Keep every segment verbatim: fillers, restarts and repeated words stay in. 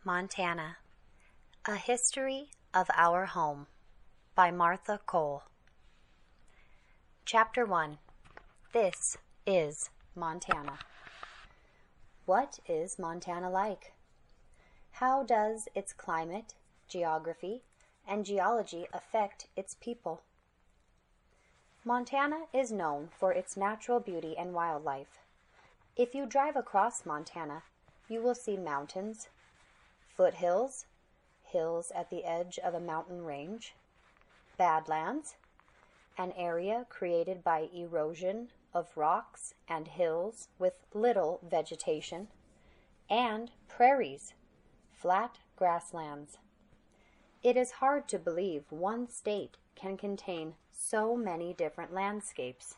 Montana, A History of Our Home by Martha Cole. Chapter one. This is Montana. What is Montana like? How does its climate, geography, and geology affect its people? Montana is known for its natural beauty and wildlife. If you drive across Montana, you will see mountains, foothills, hills at the edge of a mountain range, badlands, an area created by erosion of rocks and hills with little vegetation, and prairies, flat grasslands. It is hard to believe one state can contain so many different landscapes.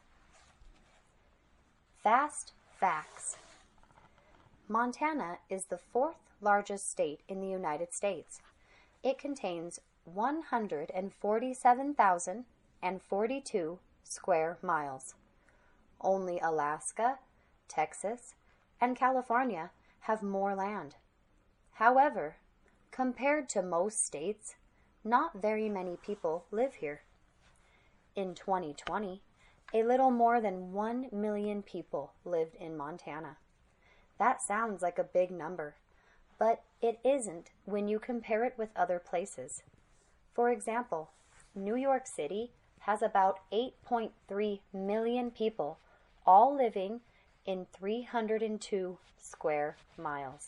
Fast facts. Montana is the fourth largest state in the United States. It contains one hundred forty-seven thousand forty-two square miles. Only Alaska, Texas, and California have more land. However, compared to most states, not very many people live here. In twenty twenty, a little more than one million people lived in Montana. That sounds like a big number, but it isn't when you compare it with other places. For example, New York City has about eight point three million people, all living in three hundred two square miles.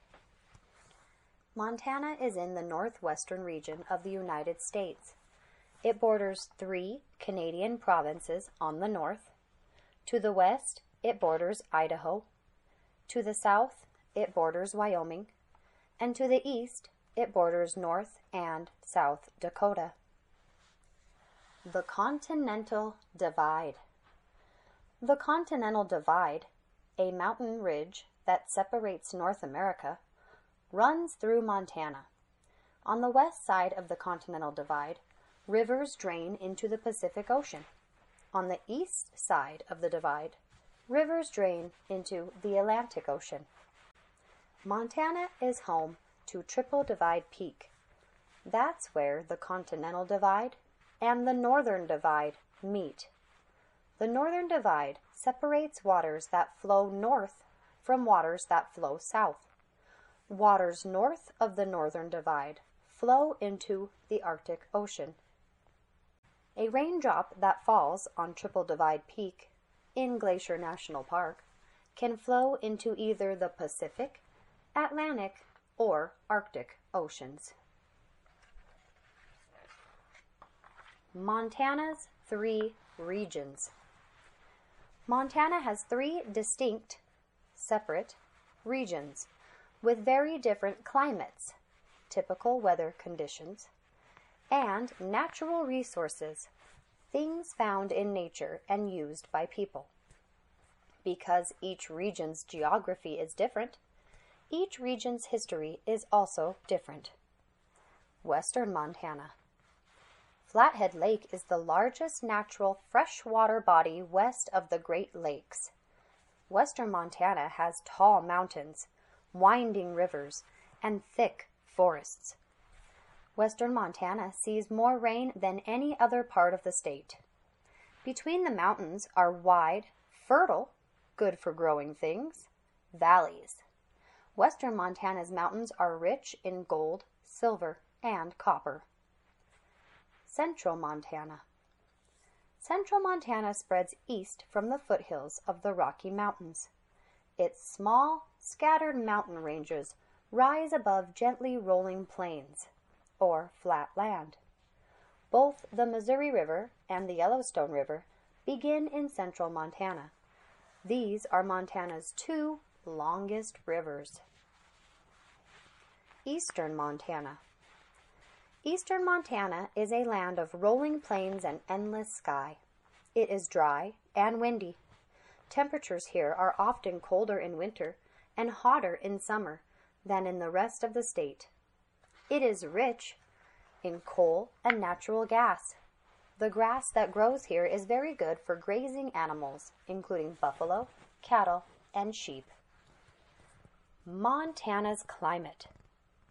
Montana is in the northwestern region of the United States. It borders three Canadian provinces on the north. To the west, it borders Idaho. To the south, it borders Wyoming. And to the east, it borders North and South Dakota. The Continental Divide. The Continental Divide, a mountain ridge that separates North America, runs through Montana. On the west side of the Continental Divide, rivers drain into the Pacific Ocean. On the east side of the divide, rivers drain into the Atlantic Ocean. Montana is home to Triple Divide Peak. That's where the Continental Divide and the Northern Divide meet. The Northern Divide separates waters that flow north from waters that flow south. Waters north of the Northern Divide flow into the Arctic Ocean. A raindrop that falls on Triple Divide Peak in Glacier National Park can flow into either the Pacific, Atlantic, or Arctic Oceans. Montana's three regions. Montana has three distinct, separate regions with very different climates, typical weather conditions, and natural resources, things found in nature and used by people. Because each region's geography is different, each region's history is also different. Western Montana. Flathead Lake is the largest natural freshwater body west of the Great Lakes. Western Montana has tall mountains, winding rivers, and thick forests. Western Montana sees more rain than any other part of the state. Between the mountains are wide, fertile, good for growing things, valleys. Western Montana's mountains are rich in gold, silver, and copper. Central Montana. Central Montana spreads east from the foothills of the Rocky Mountains. Its small, scattered mountain ranges rise above gently rolling plains, or flat land. Both the Missouri River and the Yellowstone River begin in central Montana. These are Montana's two longest rivers. Eastern Montana. Eastern Montana is a land of rolling plains and endless sky. It is dry and windy. Temperatures here are often colder in winter and hotter in summer than in the rest of the state. It is rich in coal and natural gas. The grass that grows here is very good for grazing animals, including buffalo, cattle, and sheep. Montana's climate.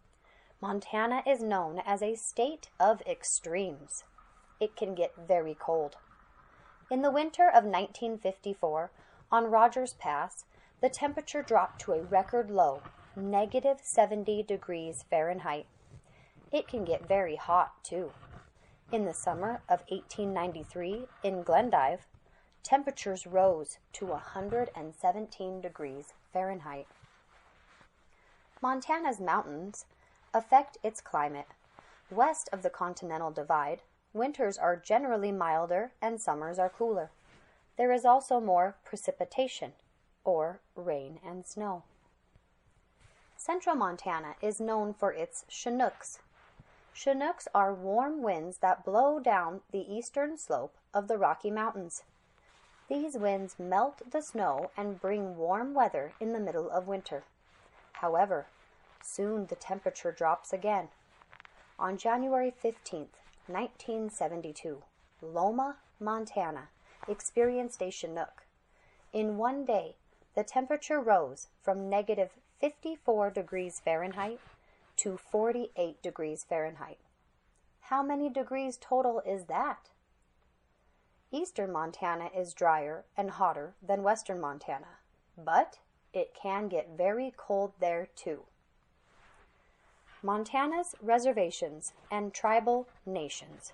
Montana is known as a state of extremes. It can get very cold. In the winter of nineteen fifty-four, on Rogers Pass, the temperature dropped to a record low, negative seventy degrees Fahrenheit. It can get very hot, too. In the summer of eighteen ninety-three, in Glendive, temperatures rose to one hundred seventeen degrees Fahrenheit. Montana's mountains affect its climate. West of the Continental Divide, winters are generally milder and summers are cooler. There is also more precipitation, or rain and snow. Central Montana is known for its Chinooks. Chinooks are warm winds that blow down the eastern slope of the Rocky Mountains. These winds melt the snow and bring warm weather in the middle of winter. However, soon the temperature drops again. On January fifteenth, nineteen seventy-two, Loma, Montana, experienced a Chinook. In one day, the temperature rose from negative fifty-four degrees Fahrenheit to forty-eight degrees Fahrenheit. How many degrees total is that? Eastern Montana is drier and hotter than western Montana, but it can get very cold there too. Montana's reservations and tribal nations.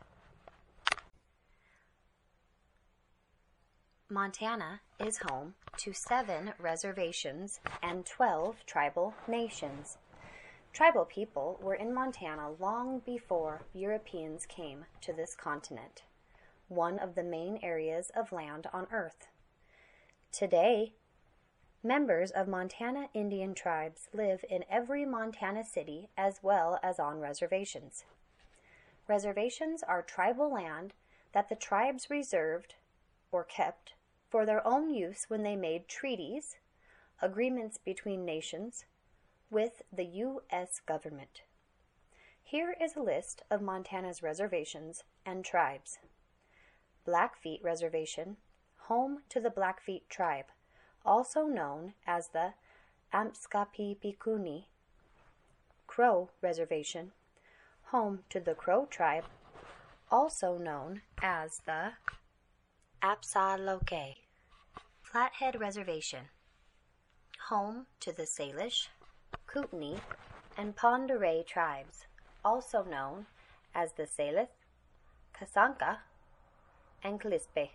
Montana is home to seven reservations and twelve tribal nations. Tribal people were in Montana long before Europeans came to this continent, one of the main areas of land on Earth. Today, members of Montana Indian tribes live in every Montana city as well as on reservations. Reservations are tribal land that the tribes reserved or kept for their own use when they made treaties, agreements between nations, with the U S government. Here is a list of Montana's reservations and tribes. Blackfeet Reservation, home to the Blackfeet tribe, also known as the Amskapipikuni. Crow Reservation, home to the Crow tribe, also known as the Apsaloke. Flathead Reservation, home to the Salish, Kootenai, and Pend Oreille tribes, also known as the Salith, Kasanka, and Kalispé.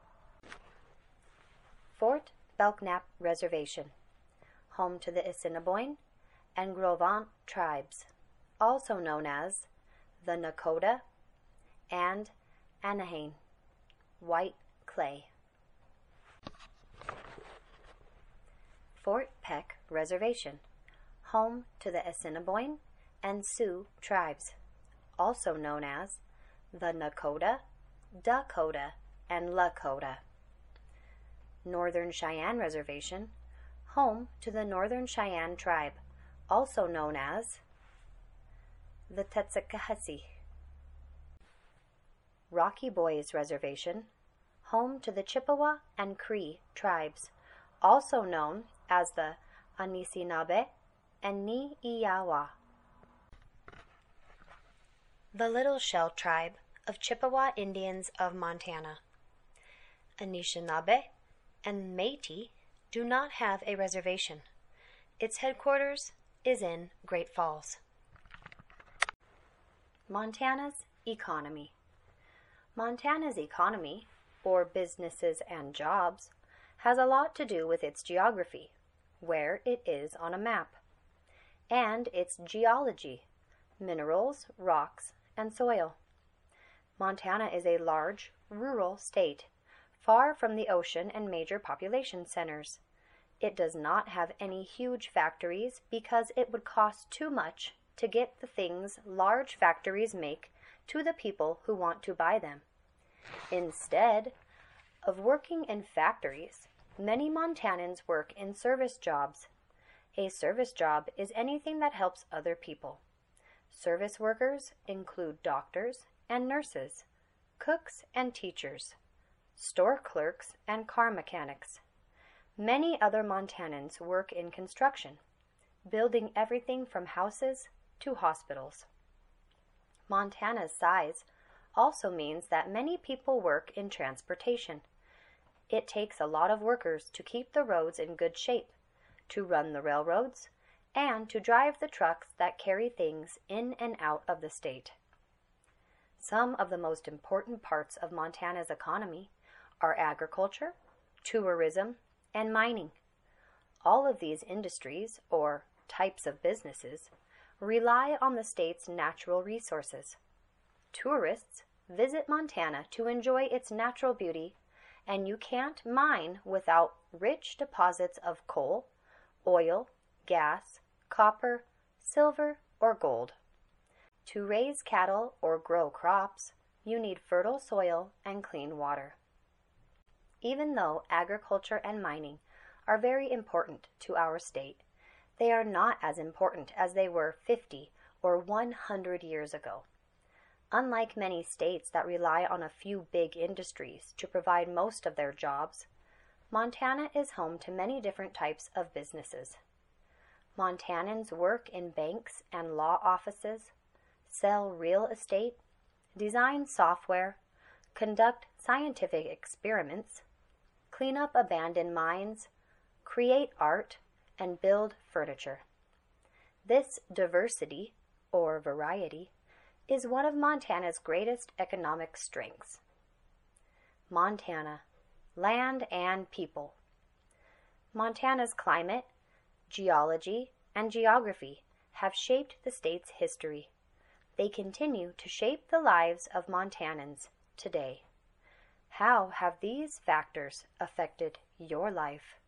Fort Belknap Reservation, home to the Assiniboine and Gros Ventre tribes, also known as the Nakota and Anaheim, White Clay. Fort Peck Reservation, home to the Assiniboine and Sioux tribes, also known as the Nakota, Dakota, and Lakota. Northern Cheyenne Reservation, home to the Northern Cheyenne tribe, also known as the Tetsakahasi. Rocky Boys Reservation, home to the Chippewa and Cree tribes, also known as the Anishinaabe and Niiyawa. The Little Shell Tribe of Chippewa Indians of Montana. Anishinaabe and Métis do not have a reservation. Its headquarters is in Great Falls. Montana's economy. Montana's economy, or businesses and jobs, has a lot to do with its geography, where it is on a map, and its geology, minerals, rocks, and soil. Montana is a large, rural state, far from the ocean and major population centers. It does not have any huge factories because it would cost too much to get the things large factories make to the people who want to buy them. Instead of working in factories, many Montanans work in service jobs. A service job is anything that helps other people. Service workers include doctors and nurses, cooks and teachers, store clerks and car mechanics. Many other Montanans work in construction, building everything from houses to hospitals. Montana's size also means that many people work in transportation. It takes a lot of workers to keep the roads in good shape, to run the railroads, and to drive the trucks that carry things in and out of the state. Some of the most important parts of Montana's economy are agriculture, tourism, and mining. All of these industries, or types of businesses, rely on the state's natural resources. Tourists visit Montana to enjoy its natural beauty, and you can't mine without rich deposits of coal, oil, gas, copper, silver, or gold. To raise cattle or grow crops, you need fertile soil and clean water. Even though agriculture and mining are very important to our state, they are not as important as they were fifty or one hundred years ago. Unlike many states that rely on a few big industries to provide most of their jobs, Montana is home to many different types of businesses. Montanans work in banks and law offices, sell real estate, design software, conduct scientific experiments, clean up abandoned mines, create art, and build furniture. This diversity, or variety, is one of Montana's greatest economic strengths. Montana, land and people. Montana's climate, geology, and geography have shaped the state's history. They continue to shape the lives of Montanans today. How have these factors affected your life?